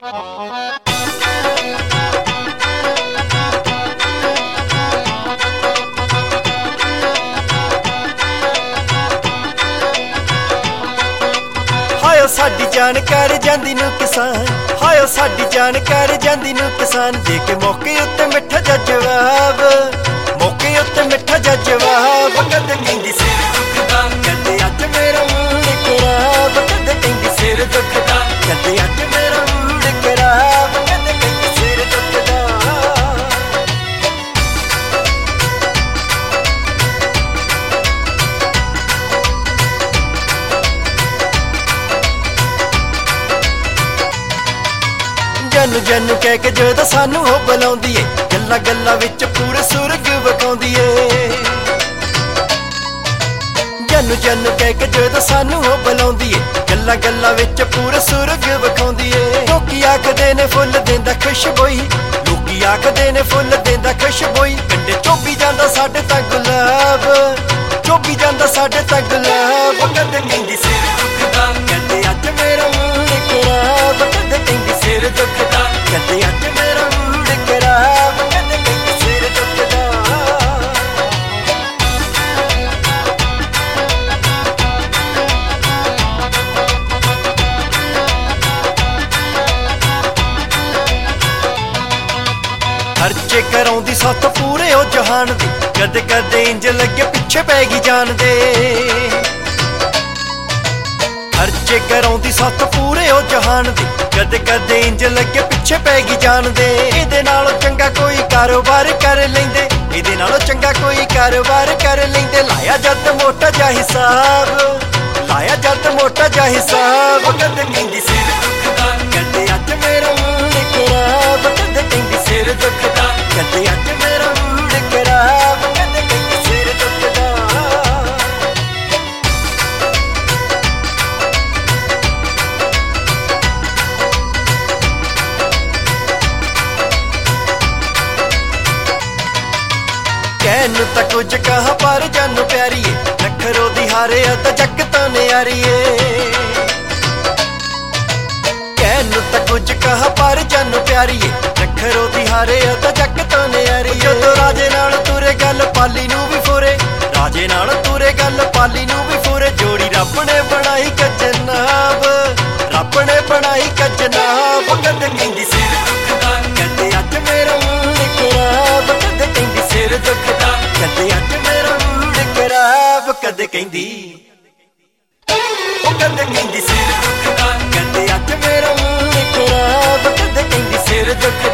Ohio ਸਾਡੀ ਜਾਨ ਕਰ ਜਾਂਦੀ ਨੂੰ ਕਿਸਾਨ, ਹਾਇਓ ਸਾਡੀ ਜਾਨ ਕਰ ਜਾਂਦੀ ਨੂੰ ਕਿਸਾਨ। ਦੇ ਕੇ ਮੌਕੇ ਉੱਤੇ ਮਿੱਠਾ ਜਿਹਾ ਜਵਾਬ, ਮੌਕੇ ਉੱਤੇ ਮਿੱਠਾ ਜਿਹਾ ਜਵਾਬ। ਕਦੇ ਕਹਿੰਦੀ ਸਿਰ ਦੁਖਦਾ, ਕਦੇ ਅੱਜ ਮੇਰਾ ਮੂਡ ਖਰਾਬ। ਕਦੇ ਕਹਿੰਦੀ ਸਿਰ ਦੁਖਦਾ, ਕਦੇ ਅੱਜ ਮੇਰਾ ਮੂਡ ਖਰਾਬ। ਕਦੇ ਕਹਿੰਦੀ ਸਿਰ ਦੁਖਦਾ। ਜਨ ਜਨ ਕਹਿ ਕੇ ਜਦੋਂ ਸਾਨੂੰ ਉਹ ਬੁਲਾਉਂਦੀ ਏ, ਗੱਲਾਂ ਗੱਲਾਂ ਵਿੱਚ ਪੂਰੇ ਸੁਰਗ ਵਿਖਾਉਂਦੀ ਏ। ਜਨ ਜਨ ਕਹਿ ਕੇ ਜਦੋਂ ਸਾਨੂੰ ਉਹ ਬੁਲਾਉਂਦੀ ਏ, ਗੱਲਾਂ ਗੱਲਾਂ ਵਿੱਚ ਪੂਰੇ ਸੁਰਗ ਵਿਖਾਉਂਦੀ ਏ। ਲੋਕੀ ਆਖਦੇ ਨੇ ਫੁੱਲ ਦਿੰਦਾ ਖੁਸ਼ਬੋਈ, ਲੋਕੀ ਆਖਦੇ ਨੇ ਫੁੱਲ ਦਿੰਦਾ ਖੁਸ਼ਬੋਈ। ਕੰਡੇ ਚੋਬੀ ਜਾਂਦਾ ਸਾਡੇ ਤਾਂ ਗੁਲਾਬ, ਚੋਬੀ ਜਾਂਦਾ ਸਾਡੇ ਤਾਂ ਗੁਲਾਬ। ਕਦੇ ਕਹਿੰਦੀ ਸਿਰ ਦੁਖਦਾ, ਕਦੇ ਅੱਜ ਮੇਰਾ ਮੂਡ ਖਰਾਬ। ਕਦੇ ਕਹਿੰਦੀ ਸਿਰ ਦੁਖਦਾ, ਕਦੇ ਅੱਜ ਮੇਰਾ ਮੂਡ ਖਰਾਬ। ਕਦੇ ਕਹਿੰਦੀ ਸਿਰ ਦੁਖਦਾ। ਖਰਚੇ ਕਰਾਉਂਦੀ ਸੱਤ ਪੂਰੇ ਉਹ ਜਹਾਨ ਦੀ, ਕਦੇ ਕਦੇ ਇੰਜ ਲੱਗੇ ਪਿੱਛੇ ਪੈ ਗਈ ਜਾਨ ਦੇ। ਖਰਚੇ ਕਰਾਉਂਦੀ ਸੱਤ ਪੂਰੇ ਉਹ ਜਹਾਨ ਦੀ, ਕਦੇ ਕਦੇ ਇੰਜ ਲੱਗੇ ਪਿੱਛੇ ਪੈ ਗਈ ਜਾਨ ਦੇ। ਇਹਦੇ ਨਾਲੋਂ ਚੰਗਾ ਕੋਈ ਕਾਰੋਬਾਰ ਕਰ ਲੈਂਦੇ, ਇਹਦੇ ਨਾਲੋਂ ਚੰਗਾ ਕੋਈ ਕਾਰੋਬਾਰ ਕਰ ਲੈਂਦੇ। ਲਾਇਆ ਜਦ ਮੋਟਾ ਜਿਹਾ ਹਿਸਾਬ, ਲਾਇਆ ਜਦ ਮੋਟਾ ਜਿਹਾ ਹਿਸਾਬ। ਕਦੇ ਕਹਿੰਦੀ ਸਿਰ ਦੁਖਦਾ, ਕਦੇ ਅੱਜ ਮੇਰਾ ਮੂਡ ਖਰਾਬ। ਕਦੇ ਕਹਿੰਦੀ ਸਿਰ ਦੁਖਦਾ, ਕਦੇ ਅੱਜ ਮੇਰਾ ਮੂਡ ਖਰਾਬ। ਕਦੇ ਕਹਿੰਦੀ ਸਿਰ ਦੁਖਦਾ। ਕਹਿਣ ਨੂੰ ਤਾਂ ਕੁਝ ਕਹਾ ਪਰ ਜਾਨੂੰ ਪਿਆਰੀਏ, ਨਖਰੋ ਦੀ ਹਾਰਿਆ ਤਾਂ ਜੱਗ ਤਾਂ ਨਿਆਰੀਏ। ਕਹਿਣ ਨੂੰ ਤਾਂ ਕੁਝ ਕਹਾ ਪਰ ਜਾਨੂੰ ਪਿਆਰੀਏ, ਨਖਰੋ ਦੀ ਹਾਰਿਆ ਤਾਂ ਜੱਗ ਤਾਂ ਨਿਆਰੀਏ। ਜਦੋਂ ਰਾਜੇ ਨਾਲ ਤੁਰੇ ਗੱਲ ਪਾਲੀ ਨੂੰ ਵੀ ਫੋਰੇ, ਰਾਜੇ ਨਾਲ ਤੁਰੇ ਗੱਲ ਪਾਲੀ ਨੂੰ ਵੀ ਫੋਰੇ। ਜੋੜੀ ਰੱਬ ਨੇ ਬਣਾਈ ਕਜਨਾਬ, ਰੱਬ ਨੇ ਬਣਾਈ ਕਜਨਾਬ। ਕਦੇ ਕਹਿੰਦੀ ਸਿਰ ਦੁਖਦਾ, ਕਦੇ ਅੱਜ ਮੇਰਾ ਮੂਡ ਖਰਾਬ। ਕਦੇ ਕਹਿੰਦੀ ਸਿਰ ਦੁਖਦਾ, ਕਦੇ ਅੱਜ ਮੇਰਾ ਮੂਡ ਖਰਾਬ। ਕਦੇ ਕਹਿੰਦੀ, ਉਹ ਕਦੇ ਕਹਿੰਦੀ ਸਿਰ ਦੁਖਦਾ, ਕਦੇ ਅੱਜ ਮੇਰਾ ਮੂਡ ਖਰਾਬ। ਕਦੇ ਕਹਿੰਦੀ ਸਿਰ ਦੁਖਦਾ।